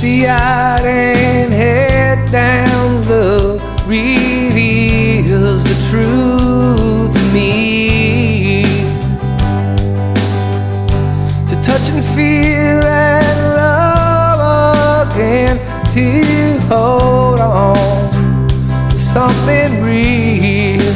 misty-eyed and head down, love reveals the truth to me. To touch and feel and love again, to hold on to something real.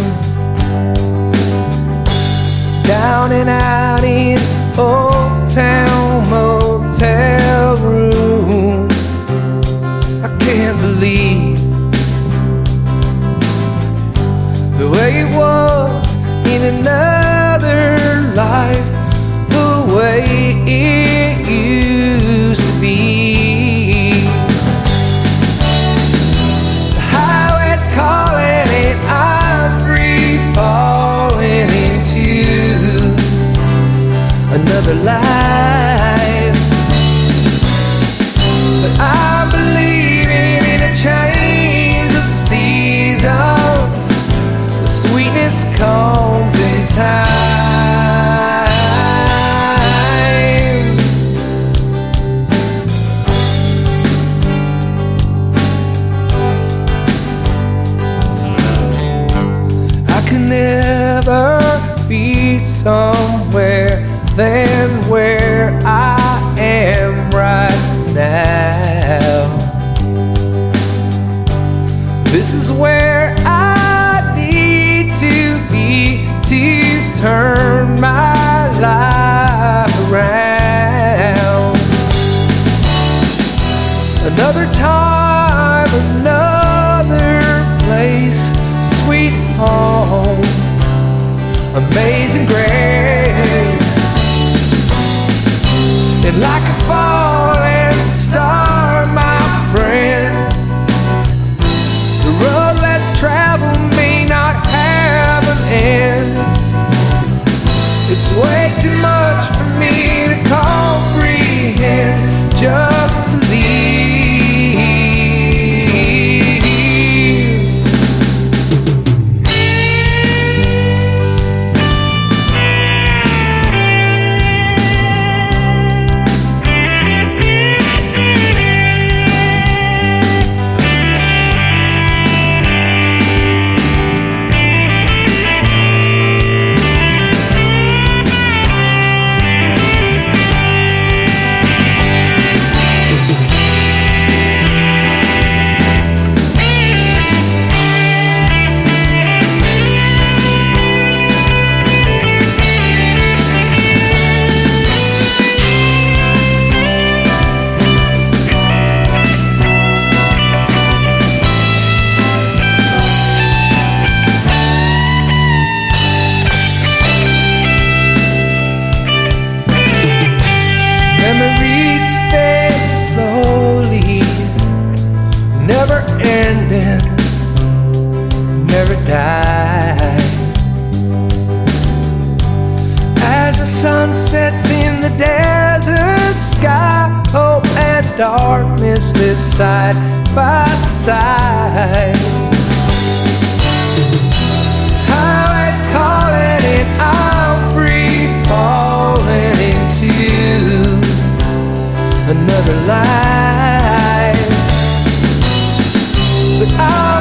Down and out in Old Town motel room, I can't believe the way it was in another life, the way it used to be. The highway's calling and I'm free falling into another life. But I'm believing in a change of seasons. The sweetness comes in time. I could never be somewhere than where I am right now. This is where I need to be to turn my life around. Another time, another place, sweet home, amazing grace. And like a falling star, my friend, the road less traveled may not have an end. It's way too much for me to comprehend. Just believe. Memories fade slowly, never ending, never die. As the sun sets in the desert sky, hope and darkness live side by side. Highways calling and I'm free falling into another life. But